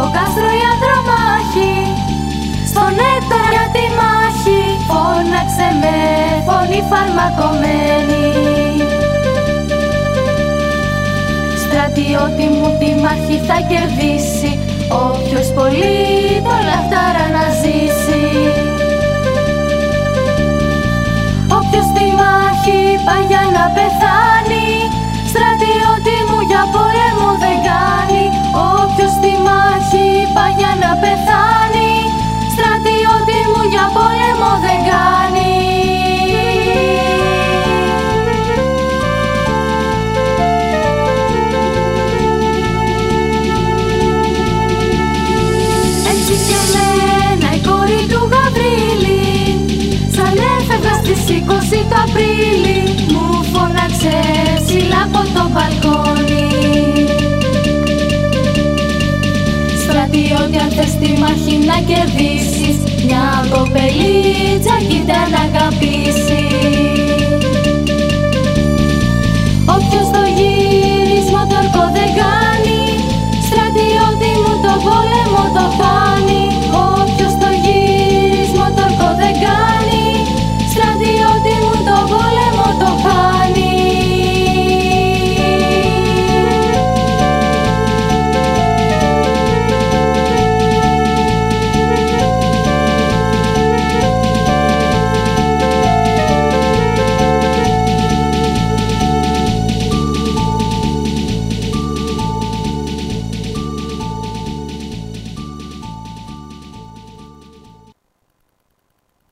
κάστρο η Ανδρομάχη, στον Έκτορα για τη μάχη, φώναξε με φωνή φαρμακωμένη. Στρατιώτη μου τη μάχη θα κερδίσει, όποιος πολύ το λαχτάρα να ζήσει. Όποιος τη μάχη πάει για να πεθάνει, στρατιώτη μου για πόλεμο δεν κάνει. Όποιος τη μάχη πάει για να πεθάνει, στρατιώτη μου για πόλεμο δεν κάνει. Έτσι και εμένα η κόρη του Γαβρίλη, σαν έφευγα στις 20 το Απρίλη, μου φώναξε ψηλά από το μπαλκόνι. Στρατιώτη, αν θες τη μάχη να κερδίσεις, μια κοπελίτσα